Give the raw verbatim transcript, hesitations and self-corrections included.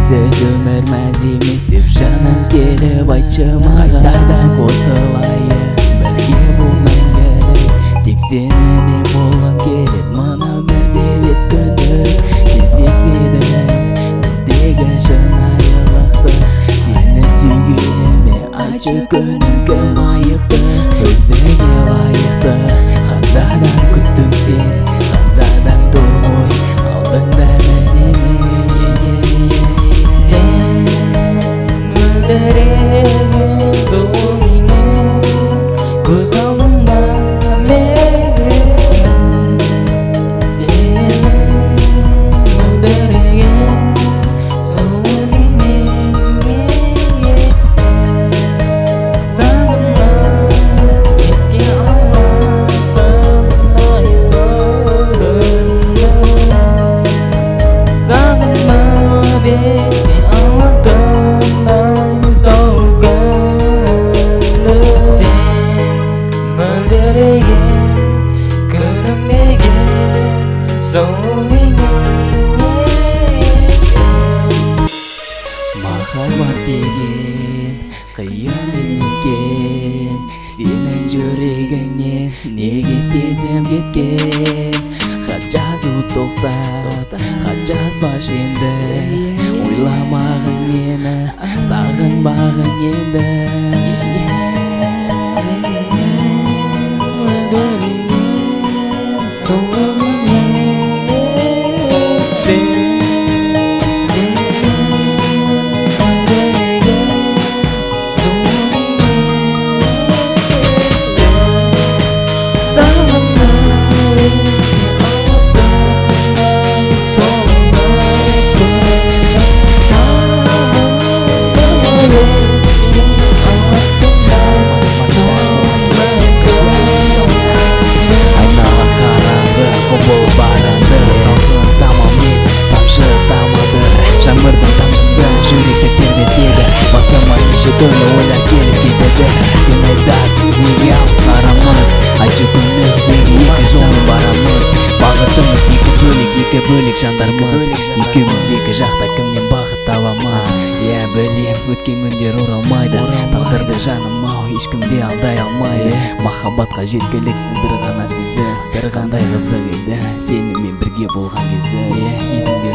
сөз өмір мәз емес деп жаным келіп айтшы қайтардан қосылайық бірге бұл мәңгілік тек сенімен болғым келеді мына өмірде бес күндік сен сезбедің мендегі шынайылықты сені сүйгеніме айтшы күнім кім айыпты өзіңе лайықты ханзадан күттің сен ханзадан тұр ғой алдыңда міне мен сен мөлдіреген сұлуыңмен көз алдымда мен сен мөлдіреген сұлуыңмен есті сағынып еске алатындай сырыңды сағынып еске алатындай сол күнді сен мөлдіреген күлімдеген сұлуыңмен махаббат деген қиын екен сенің жүрегіңнен неге сезім кеткен хат жазу тоқта хат жазбашы енді ойламағың мені сағынбағың енді сен мөлдіреген сұлуыңмен есті сен мөлдіреген сұлуыңмен сағынып жаңбырдың тамшысы жүректі тербетеді басыма неше түрлі ойлар келіп кетеді сен айтасың неге алысарамыз айтшы күнім неге екі жолмен барамыз бағытымыз екі бөлек екі бөлек жандармыз екеуміз екі жақта кімнен бақыт табамыз иә білем өткен күндер оралмайды тағдырды жаным ау ешкім де алдай алмайды махаббатқа жеткіліксіз бір ғана сезім бір қандай қызық еді сенімен бірге болған кезі есіңде